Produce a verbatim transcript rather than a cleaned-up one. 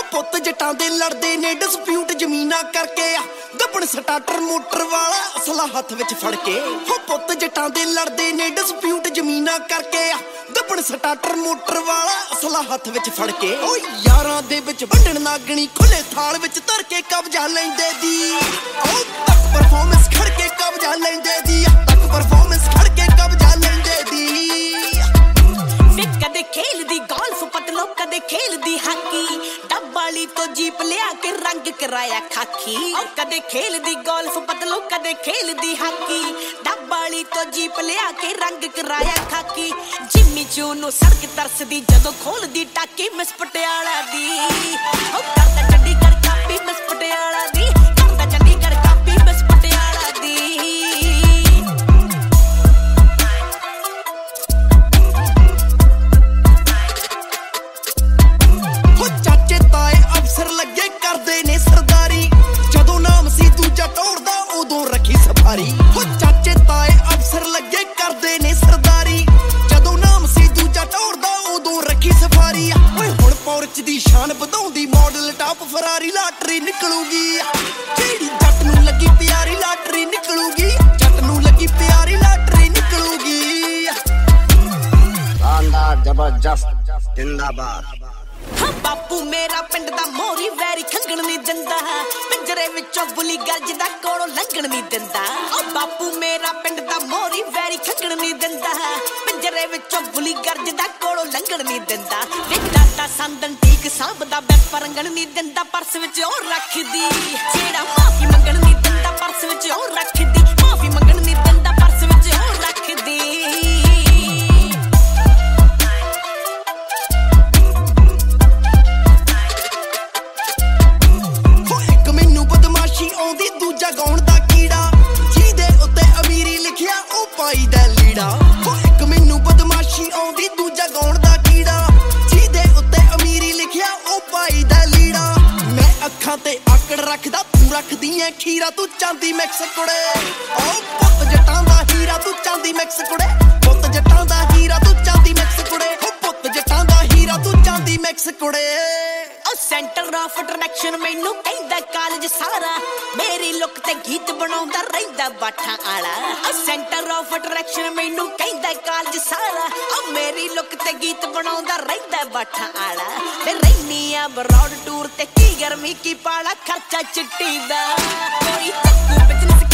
ਪੁੱਤ ਜੱਟਾਂ ਦੇ ਲੜਦੇ ਨੇ ਡਿਸਪਿਊਟ ਜ਼ਮੀਨਾਂ ਕਰਕੇ ਆ ਗੱਬਣ ਸਟਾਰਟਰ ਮੋਟਰ ਵਾਲਾ ਅਸਲਾ ਹੱਥ ਵਿੱਚ ਫੜ ਕੇ ਹੋ ਪੁੱਤ ਜੱਟਾਂ ਦੇ ਲੜਦੇ ਨੇ ਡਿਸਪਿਊਟ ਜ਼ਮੀਨਾਂ ਕਰਕੇ ਆ ਗੱਬਣ ਸਟਾਰਟਰ ਮੋਟਰ ਵਾਲਾ ਅਸਲਾ ਹੱਥ ਵਿੱਚ ਫੜ ਕੇ ਓ ਯਾਰਾਂ ਦੇ ਵਿੱਚ ਵੰਡਣ ਨਾਗਣੀ ਖੁੱਲੇ ਥਾਲ ਵਿੱਚ ਧਰ ਕੇ ਕਬਜ਼ਾ ਲੈਂਦੇ ਦੀ ਓ ਤੱਕ ਪਰਫਾਰਮੈਂਸ ਖੜ ਕੇ ਕਬਜ਼ਾ ਲੈਂਦੇ ਦੀ ਤੱਕ ਪਰਫਾਰਮੈਂਸ ਖੜ ਕੇ ਕਬਜ਼ਾ ਲੈਂਦੇ ਦੀ ਵੇ ਕਦੇ ਖੇਲਦੀ ਗੋਲਫ ਪਤਲੋ ਕਦੇ ਖੇਲਦੀ ਹਾਕੀ ਡੱਬਾਲੀ ਤੋਂ ਜੀਪ ਲਿਆ ਕੇ ਰੰਗ ਕਰਾਇਆ ਖਾਕੀ ਓ ਕਦੇ ਖੇਲਦੀ ਗੋਲਫ ਪਤਲੋ ਕਦੇ ਖੇਲਦੀ ਹਾਕੀ ਡੱਬਾਲੀ ਤੋਂ ਜੀਪ ਲਿਆ ਕੇ ਰੰਗ ਕਰਾਇਆ ਖਾਕੀ ਜਿੰਮੀ ਚੂ ਨੂੰ ਸੜਕ ਤਰਸਦੀ ਜਦੋਂ ਖੋਲਦੀ ਟਾਕੀ ਮਿਸ ਪਟਿਆਲਾ ਦੀ ਓ ਕਰਦਾ ਚੰਡੀਗੜ੍ਹ ਕਾਪੀ ਮਿਸ ਪਟਿਆਲਾ ਦੀ ਕਰਦਾ ਚੰਡੀਗੜ੍ਹ ਕਾਪੀ ਮਿਸ ਪਟਿਆਲਾ ਦੀ ਲੱਗੇ ਕਰਦੇ ਨੇ ਸਰਦਾਰੀ ਜਦੋਂ ਨਾਮ ਸੀ ਦੂਜਾ ਟੋੜਦਾ ਉਦੋਂ ਰੱਖੀ ਸਫਾਰੀ ਹੋ ਚਾਚੇ ਤਾਏ ਅਫਸਰ ਲੱਗੇ ਕਰਦੇ ਨੇ ਸਰਦਾਰੀ ਜਦੋਂ ਨਾਮ ਸੀ ਦੂਜਾ ਟੋੜਦਾ ਉਦੋਂ ਰੱਖੀ ਸਫਾਰੀ ਓਏ ਹੁਣ ਪੌਰਚ ਦੀ ਸ਼ਾਨ ਵਧਾਉਂਦੀ ਮਾਡਲ ਟਾਪ ਫਰਾਰੀ ਲਾਟਰੀ ਨਿਕਲੂਗੀ ਜਿਹੜੀ ਜੱਟ ਨੂੰ ਲੱਗੀ ਪਿਆਰੀ ਲਾਟਰੀ ਨਿਕਲੂਗੀ ਜੱਟ ਨੂੰ ਲੱਗੀ ਪਿਆਰੀ ਲਾਟਰੀ ਨਿਕਲੂਗੀ ਸ਼ਾਨਦਾਰ ਜ਼ਬਰਦਸਤ ਜ਼ਿੰਦਾਬਾਦ ਹਾਂ ਬਾਪੂ ਮੇਰਾ ਪਿੰਡ ਦਾ ਮੋਰੀ ਵੈਰੀ ਖੰਗਣ ਨਹੀਂ ਦਿੰਦਾ ਪਿੰਜਰੇ ਵਿੱਚੋਂ ਬੁਲੀ ਗਰਜਦਾ ਕੋਲੋਂ ਲੰਘਣ ਨਹੀਂ ਦਿੰਦਾ ਓ ਬਾਪੂ ਮੇਰਾ ਪਿੰਡ ਦਾ ਮੋਰੀ ਵੈਰੀ ਖੰਗਣ ਨਹੀਂ ਦਿੰਦਾ ਪਿੰਜਰੇ ਵਿੱਚੋਂ ਬੁਲੀ ਗਰਜਦਾ ਕੋਲੋਂ ਲੰਘਣ ਨਹੀਂ ਦਿੰਦਾ ਵਿੱਚਾ ਤਾਂ ਸੰਦਨ ਠੀਕ ਸਾਂਭਦਾ ਬੈਸ ਰੰਗਣ ਨਹੀਂ ਦਿੰਦਾ ਪਰਸ ਵਿੱਚ ਉਹ ਰੱਖਦੀ ਜਿਹੜਾ ਮਾਫੀ ਮੰਗਣ ਨਹੀਂ ਦਿੰਦਾ ਪਰਸ ਵਿੱਚ ਉਹ ਰੱਖਦੀ ਮਾਫੀ ਮੰਗਣ ਨਹੀਂ ਦਿੰਦਾ ਪਰਸ ਵਿੱਚ ਉਹ ਰੱਖਦੀ ਆਉਂਦੀ ਦੂਜਾ ਗਾਉਣ ਦਾ ਕੀੜਾ ਜਿਹਦੇ ਉੱਤੇ ਅਮੀਰੀ ਲਿਖਿਆ ਉਹ ਪਾਈ ਦਾ ਲੀੜਾ ਹੋ ਇੱਕ ਮੈਨੂੰ ਬਦਮਾਸ਼ੀ ਆਉਂਦੀ ਦੂਜਾ ਗਾਉਣ ਦਾ ਕੀੜਾ ਜਿਹਦੇ ਉੱਤੇ ਅਮੀਰੀ ਲਿਖਿਆ ਉਹ ਪਾਈ ਦਾ ਲੀੜਾ ਮੈਂ ਅੱਖਾਂ ਤੇ ਆਕੜ ਰੱਖਦਾ ਤੂੰ ਰੱਖਦੀ ਐ ਖੀਰਾ ਤੂੰ ਚਾਂਦੀ ਮਿਕਸ ਕੁੜੇ ਓ ਪੁੱਤ ਜੱਟਾਂ ਦਾ ਹੀਰਾ ਤੂੰ ਚਾਂਦੀ ਮਿਕਸ ਕੁੜੇ ਪੁੱਤ ਜੱਟਾਂ ਦਾ ਹੀਰਾ ਤੂੰ ਚਾਂਦੀ ਮਿਕਸ ਕੁੜੇ ਹੋ ਪੁੱਤ ਜੱਟਾਂ ਦਾ ਹੀਰਾ ਤੂੰ ਚਾਂਦੀ ਮਿਕਸ ਕੁੜੇ ਓ ਸੈਂਟਰ ਆਫ ਅਟਰੈਕਸ਼ਨ ਮੈਨੂੰ ਕਹਿੰਦਾ ਕਾਲਜ ਸਾਰਾ ਮੇਰੀ ਲੁੱਕ ਤੇ ਗੀਤ ਬਣਾਉਂਦਾ ਰਹਿੰਦਾ ਬਾਠਾਂ ਆਲਾ ਓ ਸੈਂਟਰ ਆਫ ਅਟਰੈਕਸ਼ਨ ਮੈਨੂੰ ਕਹਿੰਦਾ ਕਾਲਜ ਸਾਰਾ ਓ ਮੇਰੀ ਲੁੱਕ ਤੇ ਗੀਤ ਬਣਾਉਂਦਾ ਰਹਿੰਦਾ ਬਾਠਾਂ ਆਲਾ ਤੇ ਰਹਿਨੀ ਆ ਬਰੌਡ ਟੂਰ ਤੇ ਕੀ ਗਰਮੀ ਕੀ ਪਾਲਾ ਖਰਚਾ ਚਿੱਟੀ ਦਾ ਕੋਈ ਚੱਕੂ ਬਿਜ਼ਨਸ